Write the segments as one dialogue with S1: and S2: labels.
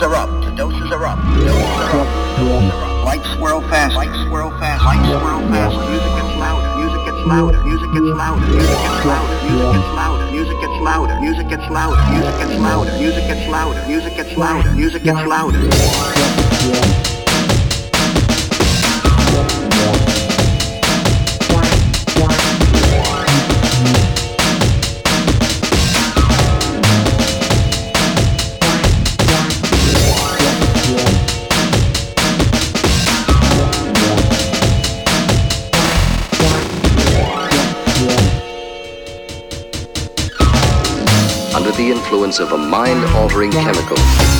S1: are up. The doses are up. The doses are up. Lights swirl fast. Lights swirl fast. Lights swirl fast. Music gets louder. Music gets louder. Music gets louder. Music gets louder. Music gets louder. Music gets louder. Music gets louder. Music gets louder. Music gets louder. Music gets louder. Music gets louder.
S2: Under the influence of a mind-altering chemical.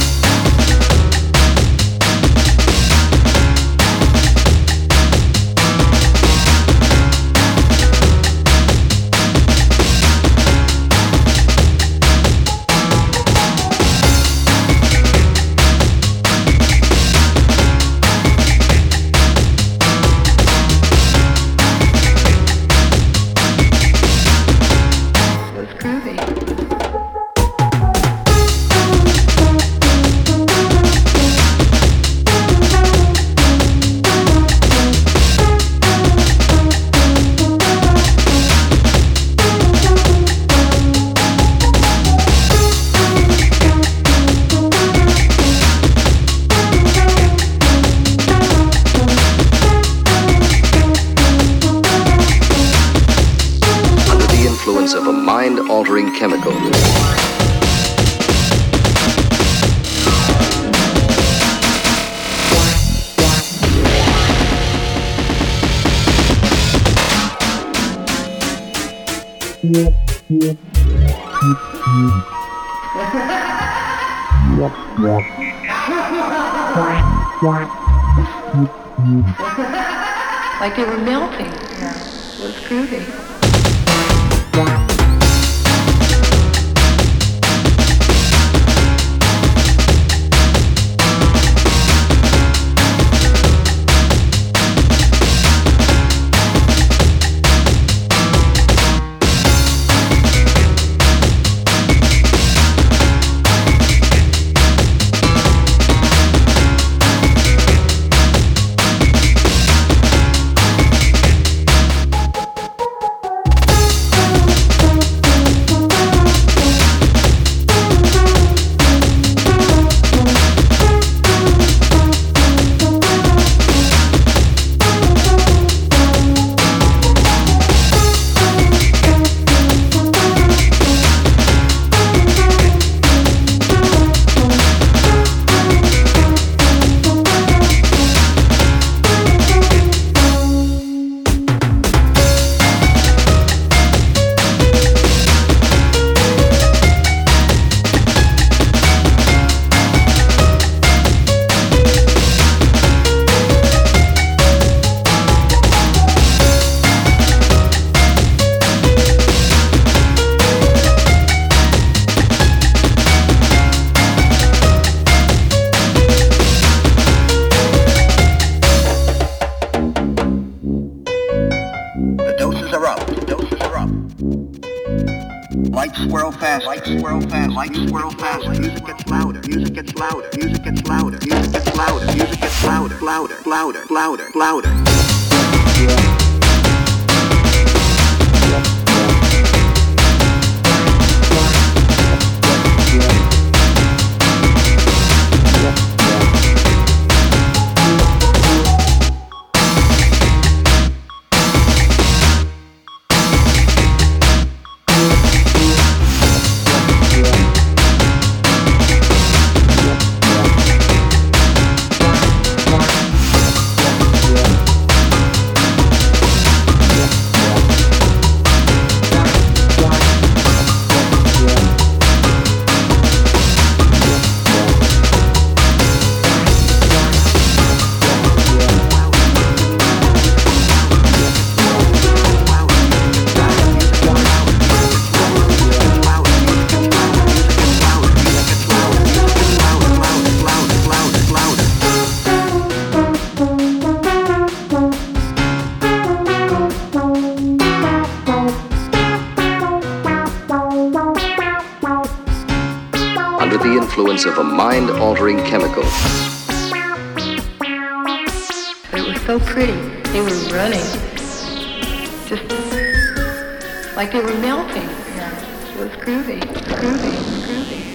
S2: Of a mind-altering chemical.
S3: Like they were melting. Yeah, it was groovy. Lights swirl fast, lights swirl fast, lights swirl fast. Music gets louder, music gets louder, music gets louder, music gets louder, music gets louder, louder, louder, louder, louder.
S2: under the influence of a mind-altering chemical.
S4: It was so pretty. They were running, just like they were melting. Yeah. It was groovy, groovy, groovy.